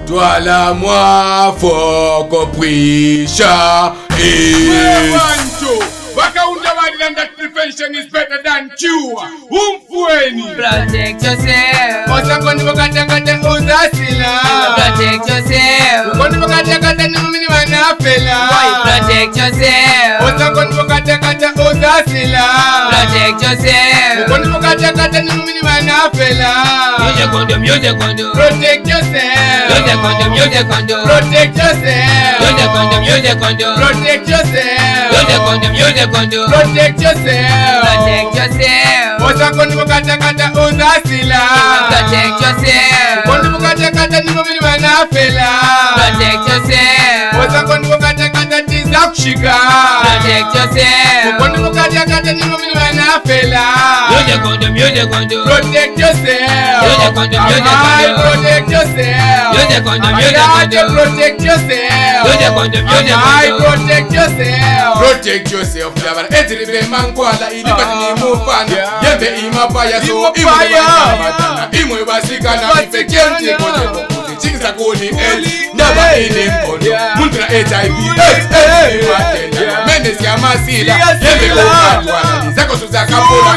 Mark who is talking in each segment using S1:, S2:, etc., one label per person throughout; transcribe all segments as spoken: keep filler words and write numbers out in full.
S1: Twala moi foko prisha. Wakaunda than that prevention is better than cure. Umfueni.
S2: Protect yourself.
S1: Osa kondi wakata kata uzasila.
S2: Protect yourself.
S1: Kondi wakata kata numini manafela.
S2: Protect yourself.
S1: Osa kondi wakata kata uzasila.
S2: Protect yourself.
S1: Kondi wakata kata numini manafela.
S2: Use a condom, use a condom.
S1: Protect yourself.
S2: Use a condom, use a condom.
S1: Protect yourself.
S2: Use a condom, use a condom.
S1: Protect yourself.
S2: Use a condom, use a condom.
S1: Protect yourself.
S2: Protect yourself.
S1: Osa kondi wakata kata uzasila.
S2: Protect yourself.
S1: Kondi wakata kata numini manafela.
S2: Protect yourself.
S1: Osa kondi wakata kata tiza kushika.
S2: Protect yourself.
S1: Kondi wakata kata numini manafela.
S2: Use a condom, use a condom.
S1: Protect yourself.
S2: Use a condom, use a condom.
S1: Protect yourself.
S2: Use a condom, use a condom.
S1: Protect yourself.
S2: Use a condom, use a
S1: I
S2: condom.
S1: protect yourself. Protect yourself. Never enter the man kwala idipati ni mufana. Yembe imapaya so imapaya. Imwe basika na infection kote. Chingisa kuni el. Never in kono. Muntra H I V. AIDS matenda. Menes ya masila. Yembe ukatwala. Zako suzaka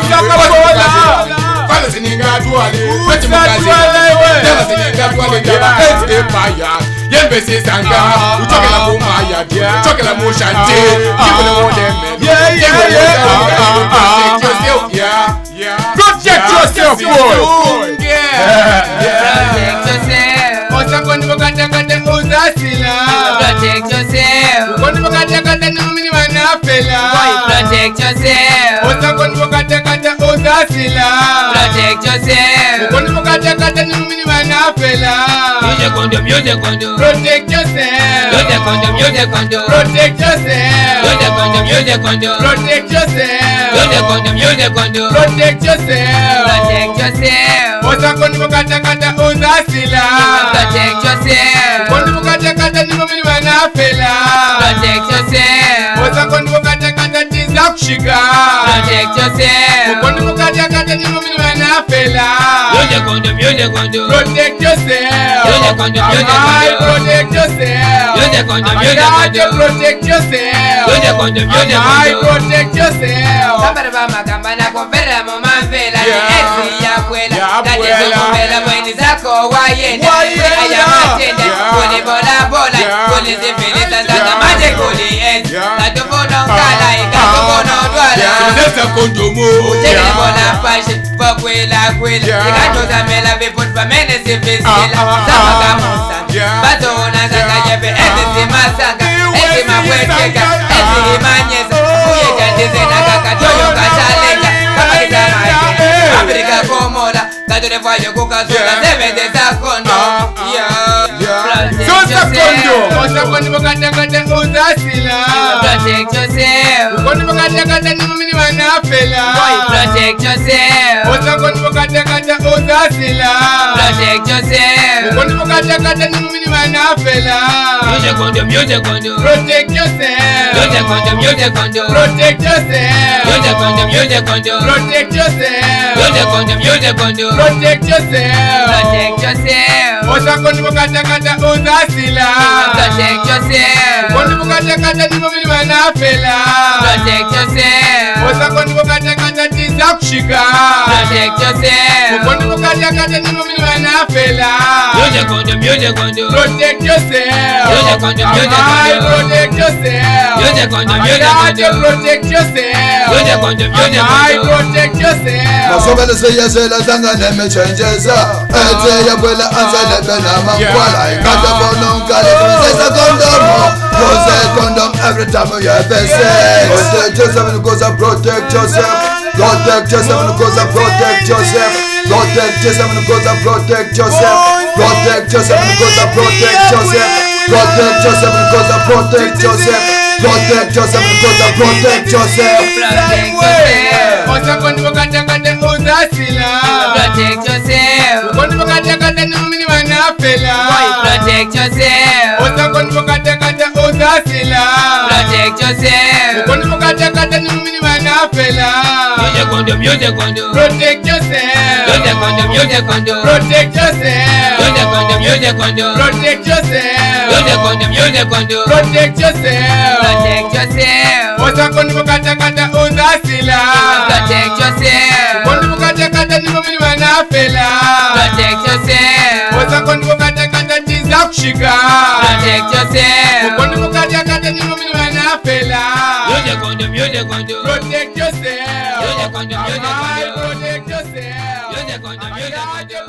S1: pona. Fala siningatwale. Wechi mukazi. Never siningatwale. Never AIDS empire. Yembe sisanga. Uchokela kumaya. Uchokela mushante. Kibule wodeme.
S3: Yeah, yeah, yeah.
S1: Protect yourself, yeah, yeah.
S3: Protect yourself, boy.
S1: Yeah,
S2: Protect yourself.
S1: Osa kondi wakata kata uzasila.
S2: Protect yourself.
S1: Kondi wakata kata numini manafela.
S2: Protect yourself.
S1: Osa kondi wakata kata uzasila.
S2: Protect yourself.
S1: Kondi wakata kata numini manafela.
S2: Use a condom, use a condom.
S1: Protect yourself.
S2: Use a condom, use a condom.
S1: Protect yourself.
S2: Use a condom, use a condom.
S1: Protect yourself.
S2: Use a condom, use a condom.
S1: Protect yourself.
S2: Protect yourself.
S1: Osa kondi wakata kata uzasila.
S2: Protect yourself.
S1: Kondi wakata kata numini manafela.
S2: Protect yourself.
S1: Osa kondi wakata kata tiza kushika.
S2: Protect yourself.
S1: Kondi wakata kata numini manafela.
S2: Use a condom, use a condom.
S1: Protect yourself.
S2: Use a condom, use a
S1: I
S2: condom.
S1: protect yourself.
S2: Use a condom,
S1: I
S2: use a
S1: got to
S2: condom.
S1: protect yourself.
S2: Use a condom, use a
S1: I
S2: condom.
S1: protect yourself.
S2: Sabara bama kamba na konfera momamvela ni
S1: Yeah.
S2: ezi ya kwela.
S1: Ya
S2: Tatizo
S1: kwela.
S2: kumbela mweni zako wayenda.
S1: Wayenda.
S2: Aya matenda.
S1: Yeah.
S2: Kuli bola bola.
S1: Yeah.
S2: Kuli zifili sasa
S1: Yeah.
S2: maje kuli ezi.
S1: Yeah.
S2: Katufono nkala ikatufono dwala.
S1: Sasa kondomo.
S2: Chekele bola fashion. Fokwela kwela.
S1: Yeah.
S2: Ikatoza mela viput pamene sifisila.
S1: Ah, ah,
S2: Sama
S1: ah.
S2: kamusa.
S1: Yeah.
S2: Bato unasaka
S1: Yeah.
S2: jepe. Ezi simasaka.
S1: Iwe
S2: Ezi mabweteka.
S1: sisaka.
S2: Ezi imanyeza. Uye jandize na kakatoyo kachalenga. Kapakita maike.
S1: Yeah.
S2: Afrika komola. Katule fwayo kukazula.
S1: Yeah.
S2: Sevende za kondo.
S1: Ah, ah.
S2: Yeah.
S1: Yeah.
S2: Protect
S1: Sasa
S2: yourself.
S1: kondo. Osa kondi wakata kata uzasila.
S2: Protect yourself.
S1: Kondi wakata kata numini manafela.
S2: Protect yourself.
S1: Osa kondi wakata kata uzasila.
S2: Protect yourself.
S1: Kondi wakata kata numini manafela.
S2: Use a condom, use a condom.
S1: Protect yourself.
S2: Use a condom, use a condom.
S1: Protect yourself.
S2: Use a condom, use a condom.
S1: Protect yourself.
S2: Use a condom, use a condom.
S1: Protect yourself.
S2: Protect yourself.
S1: Osa kondi wakata kata uzasila.
S2: Protect yourself.
S1: Kondi wakata kata numini manafela.
S2: Protect yourself.
S1: Osa kondi wakata kata tiza kushika.
S2: Protect yourself.
S1: Kondi wakata kata numini manafela.
S2: Use a condom, use a condom.
S1: Protect yourself.
S2: Use a condom, use a
S1: I
S2: condom.
S1: protect yourself.
S2: Use a condom,
S1: I
S2: use a
S1: got to
S2: condom.
S1: protect yourself.
S2: Use a condom, use a
S1: I
S2: condom.
S1: protect yourself.
S3: Masomele siyesela tangane mechenjeza. Ete ya kwela ansele bena mankwala. Ikata bono nkale princesa kondomo. Use a condom every time you have a sex. Protect yourself because I protect yourself. Protect yourself because I protect yourself. Protect yourself because I protect yourself. Protect yourself because I protect yourself. Protect yourself because I protect yourself. Protect yourself because I protect yourself.
S2: Protect yourself.
S1: Osa kondi wakata kata uzasila.
S2: Protect yourself.
S1: Kondi wakata kata numini manafela.
S2: Protect yourself.
S1: Osa kondi wakata kata uzasila.
S2: Protect yourself.
S1: Kondi wakata kata numini manafela.
S2: Use a condom, use a condom.
S1: Protect yourself.
S2: Use a condom, use a condom.
S1: Protect yourself.
S2: Use a condom, use use a condom.
S1: Protect yourself.
S2: Use a condom, use a condom.
S1: Protect yourself.
S2: Protect yourself.
S1: Osa condom kata kata unasila.
S2: Protect yourself.
S1: Condom kata kata ni mumini manafela.
S2: Protect yourself.
S1: Osa condom kata kata tiza kushika.
S2: Protect yourself.
S1: Condom kata kata ni mumini manafela.
S2: Use a condom, use a condom.
S1: Protect yourself.
S2: Use a condom, use a condom.
S1: Protect yourself.
S2: Use a condom, use a condom.